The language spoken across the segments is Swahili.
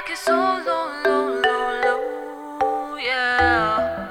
back is so low, low, low, low, yeah.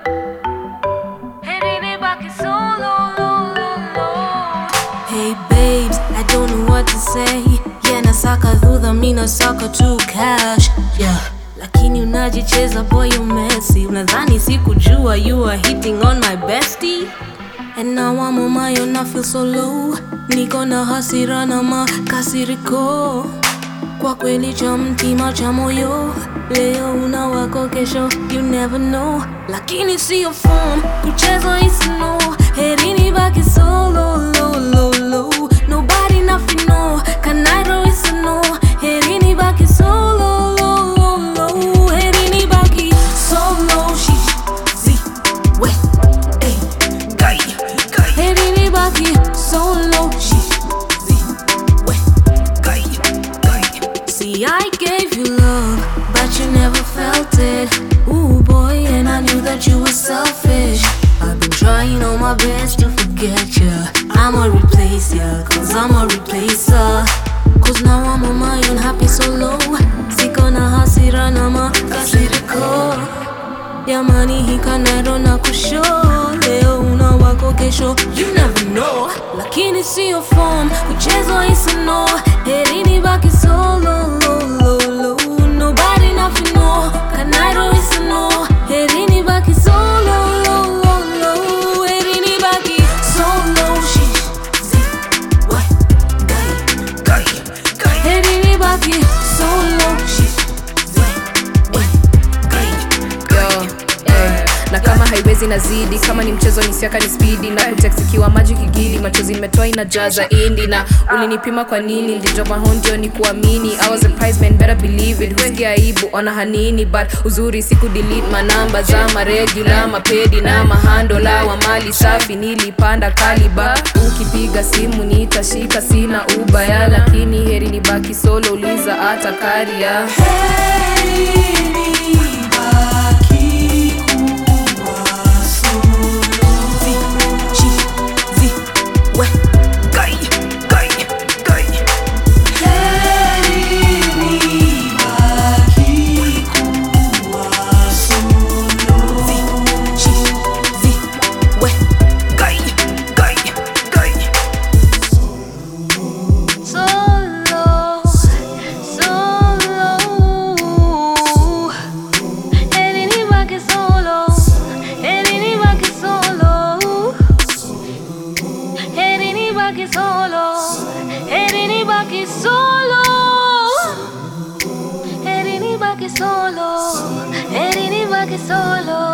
Heading back is so low, low, low, low. Hey babes, I don't know what to say. Yeah, nasaka dhudha, mi nasaka tu cash. Yeah, lakini unajicheza boy, you messy. Unadhani sikujua you are hitting on my bestie? And now I'm on my own, I feel so low. Niko na hasira na makasiriko. Kwa kweli cha mtima cha moyo. Leo una wako, kesho you never know. Lakini siyo form, kucheza isi no. Heading back is so low, low, low, low. Nobody nothing know, Kanairo is a no. Heading back is so low, low, low, low. Heading back is so low, she zi we ay guy. Heading back is so low, she zi we guy. See, I gave you love, but you never felt it. Ooh boy, and I knew that you were selfish. I've been trying all my best to forget ya. I'ma replace ya, cause I'm a replacer. Cause now I'm on my own, happy so low. Siko na hasira na makasiriko. Yamani hii Kanairo na kusho. Leo una wako, kesho you never know. Lakini siyo form, kuchezo isi no. Heading back is so low, low, low, low. Nobody nothing know, Kanairo is a no. Heading back is so low, low, low, low. Heading back is so low, she zi we guy. Heading back is so low, she zi we guy. Na kama haiwezi nazidi, kama ni mchezo ni siaka ni speedy. Na kutexikiwa maji kigidi, machozi nimetoa inajaza indi. Na ulinipima kwa nini, nilijoma hondio ni kuamini. I was a prize man, better believe it. Husikia aibu, ona hanini. But uzuri siku delete manamba za maregular, mapedi na mahandola wa mali safi. Nilipanda kaliba, ukipiga simu nitashika, sina ubaya. Lakini heri nibaki solo, uliza hata karia. Solo,